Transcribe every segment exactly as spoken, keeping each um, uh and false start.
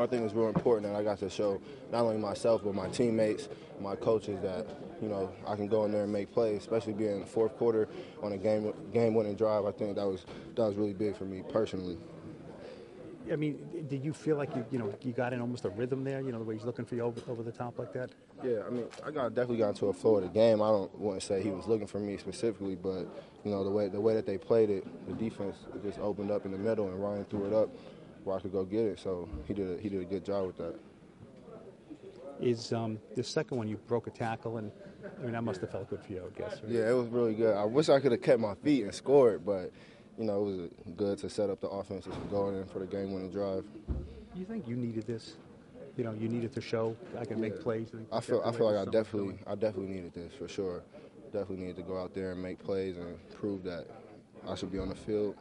I think it's real important that I got to show not only myself but my teammates, my coaches that, you know, I can go in there and make plays, especially being in the fourth quarter on a game game-winning drive. I think that was that was really big for me personally. I mean, did you feel like you you know you got in almost a rhythm there? You know, the way he's looking for you over, over the top like that. Yeah, I mean, I got definitely got into a flow of the game. I don't want to say he was looking for me specifically, but you know the way the way that they played it, the defense just opened up in the middle and Ryan threw it up where I could go get it. So he did a, he did a good job with that. Is um, the second one you broke a tackle, and I mean that must have felt good for you, I guess. Right? Yeah, it was really good. I wish I could have kept my feet and scored, but you know it was good to set up the offense and going in for the game-winning drive. You think you needed this? You know, you needed to show I can yeah. make plays. And I feel I feel like I definitely I definitely needed this for sure. Definitely needed to go out there and make plays and prove that I should be on the field.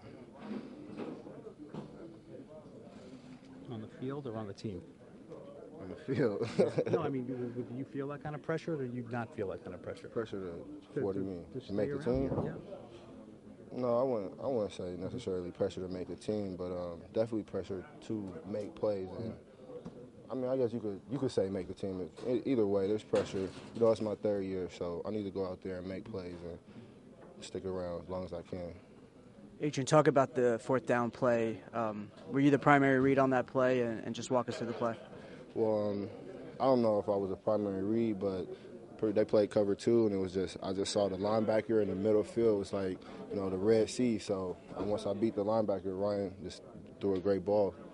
On the field or on the team? On the field. No, I mean, do you feel that kind of pressure, or do you not feel that kind of pressure? Pressure to, to what do you mean? To, to make the team? Here? Yeah. No, I wouldn't. I wouldn't say necessarily pressure to make the team, but um, definitely pressure to make plays. And I mean, I guess you could you could say make the team. Either way, there's pressure. You know, it's my third year, so I need to go out there and make plays and stick around as long as I can. Adrian, talk about the fourth down play. Um, were you the primary read on that play, and, and just walk us through the play? Well, um, I don't know if I was a primary read, but they played cover two, and it was just I just saw the linebacker in the middle field. It was like, you know, the Red Sea. So once I beat the linebacker, Ryan just threw a great ball.